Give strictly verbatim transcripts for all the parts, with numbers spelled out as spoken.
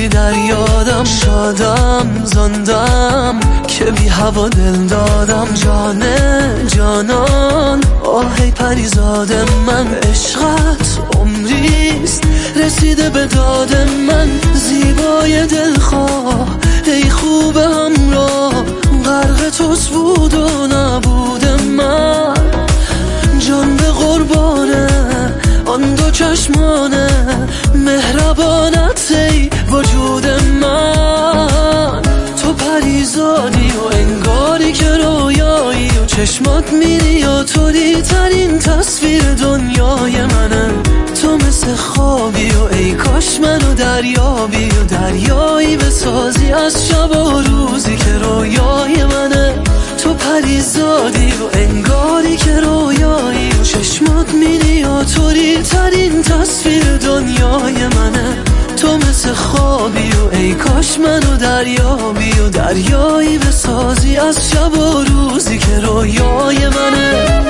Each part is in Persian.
باشی در یادم. شادم زندم که بی هوا دل دادم. جان جانان آهی پریزاد من، عشقت عمریست رسیده به داد من. زیبای دلخواه ای خوب همراه، غرق توست بود و نبود من. جان به قربانه آن دو چشمانه، مهربانت ای وجود من. تو پریزادی و انگاری که رویایی و چشمات میری و طوری ترین تصویر دنیای منه. تو مثل خوابی و ای کاش منو دریابی و دریایی بسازی از شب و روزی که رویای منه. تو پریزادی و انگاری که رویایی و چشمات میری و طوری ترین تصویر دنیای منه. تو مثل خوابی و ای کاش منو دریابی و دریایی بسازی از شب و روزی که رویای منه.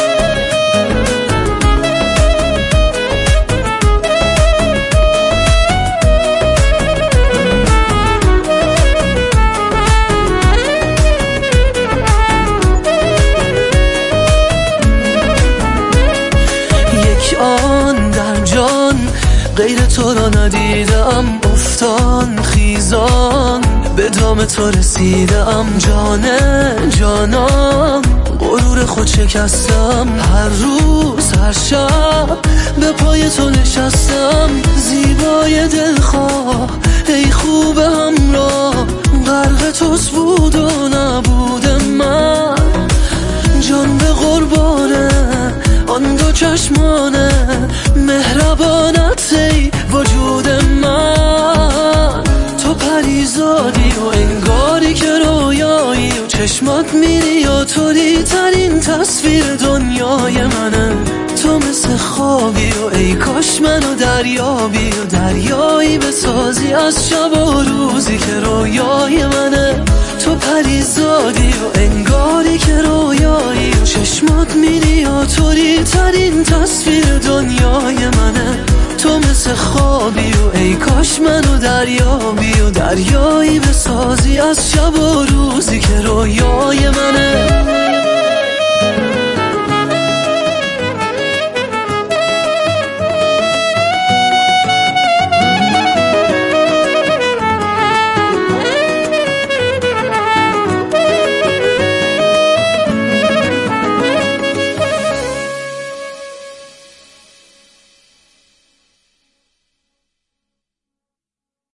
آن در جان غیر تو را ندیدم، افتان خیزان به دام تو رسیدم. جان جانان غرور خود شکستم، هر روز هر شب به پای تو نشستم. زیبای دلخواه ای خوب همراه، غرق توست بود و نبود من. جان به قربانه آن دو چشمانه، مهربانت ای وجود من. تو پریزادی و انگاری که رویایی و چشمات میری و طوری ترین تصویر دنیای منه. تو مثل خوابی و ای کاش منو دریابی و دریایی بسازی از شب و روزی که رویای منه. تو پریزادی و انگاری که رویایی و چشمات میری و طوری ترین تصویر دنیای منه. تو مثل خوابی و ای کاش منو دریابی و دریایی بسازی از شب و روزی که رویای منه.